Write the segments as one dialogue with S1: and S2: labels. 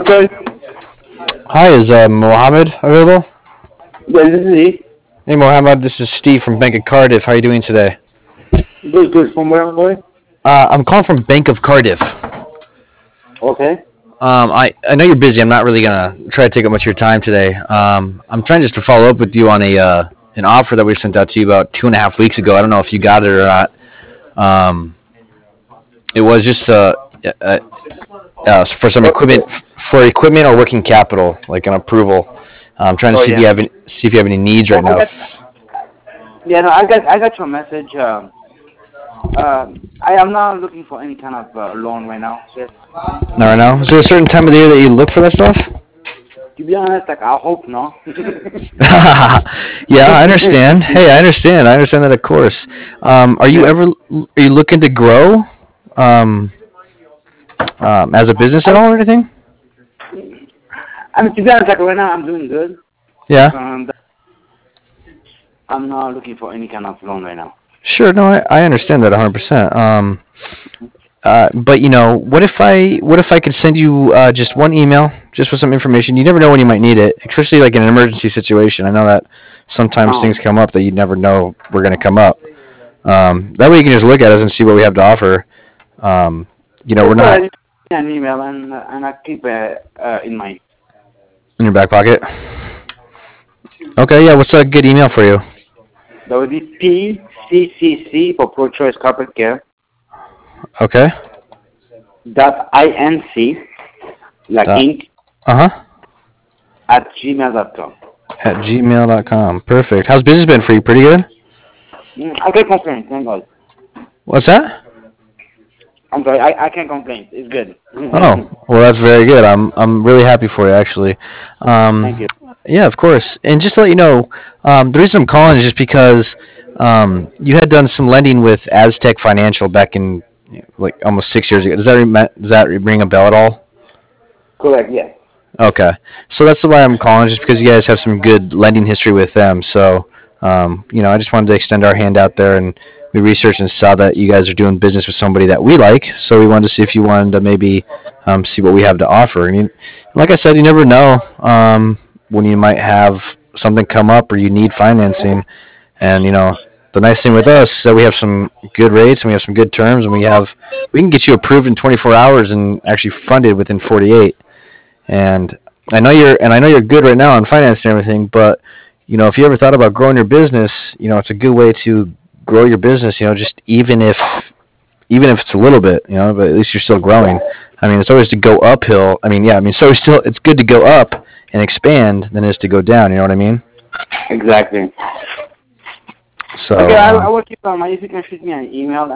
S1: Okay.
S2: Hi, is Mohammed available?
S1: Yeah, this is he.
S2: Hey, Mohammed, this is Steve from Bank of Cardiff. How are you doing today?
S1: Good, good. From where I'm going?
S2: I'm calling from Bank of Cardiff.
S1: Okay.
S2: I know you're busy. I'm not really gonna try to take up much of your time today. I'm trying just to follow up with you on a an offer that we sent out to you about 2.5 weeks ago. I don't know if you got it or not. Um, it was just uh, for some
S1: Okay.
S2: equipment or working capital, like an approval. I'm trying to
S1: Oh
S2: see if
S1: yeah.
S2: you have any needs
S1: Yeah,
S2: right now.
S1: I got your message. I am not looking for any kind of loan right now. Yes.
S2: Not right now. Is there a certain time of the year that you look for that stuff?
S1: To be honest, like I hope no.
S2: Yeah, I understand. Hey, I understand. I understand that, of course.
S1: Yeah.
S2: Are you looking to grow um, as a business at
S1: I,
S2: all or anything?
S1: I mean, to be honest, like right now I'm doing good.
S2: Yeah.
S1: Um, I'm not looking for any kind of loan right now.
S2: Sure. No, I understand that 100%. But what if I could send you just one email, just with some information? You never know when you might need it, especially like in an emergency situation. I know that sometimes things
S1: Um,
S2: come up that you never know were going to come up. That way you can just look at us and see what we have to offer. Um,
S1: just
S2: we're
S1: go
S2: not
S1: ahead and send me an email and I keep it in mind.
S2: in your back pocket. Okay, yeah. What's a good email for you?
S1: That would be PCCC for Pro Choice Carpet Care
S2: Okay.
S1: .inc like
S2: Dot.
S1: ink
S2: Uh-huh.
S1: at gmail.com.
S2: At gmail.com. Perfect. How's business been for you? Pretty good?
S1: I can't complain, thank God.
S2: What's that?
S1: I'm sorry, I can't complain. It's good.
S2: Oh, well, that's very good. I'm really happy for you, actually.
S1: Thank you.
S2: Yeah, of course. And just to let you know, the reason I'm calling is just because you had done some lending with Aztec Financial back in like almost 6 years ago. Does that ring a bell at all?
S1: Correct, yes.
S2: Okay, so that's why I'm calling, just because you guys have some good lending history with them. So, I just wanted to extend our hand out there, and we researched and saw that you guys are doing business with somebody that we like. So we wanted to see if you wanted to maybe see what we have to offer. I mean, like I said, you never know when you might have something come up or you need financing, and the nice thing with us is that we have some good rates and we have some good terms, and we can get you approved in 24 hours and actually funded within 48. And I know you're good right now on finance and everything, but if you ever thought about growing your business, it's a good way to grow your business. Just even if it's a little bit, but at least you're still growing. I mean, it's always to go uphill. I mean, yeah, I mean, so it's good to go up and expand than it is to go down. You know what I mean?
S1: Exactly. Okay,
S2: So,
S1: I will keep on mind. If you can shoot me an email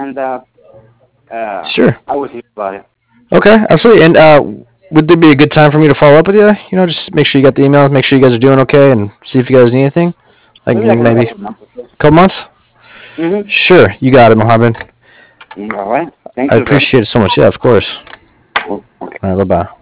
S2: sure.
S1: I will think about it.
S2: Okay, absolutely. And would there be a good time for me to follow up with you? Just make sure you got the email, make sure you guys are doing okay, and see if you guys need anything. Like
S1: Maybe like in a
S2: maybe
S1: couple of months or
S2: a couple months.
S1: so. Mm-hmm.
S2: Sure, you got it, Mohammed.
S1: All right. Thank
S2: I
S1: you, sir.
S2: appreciate it so much. Yeah, of course.
S1: Okay.
S2: All right, bye bye.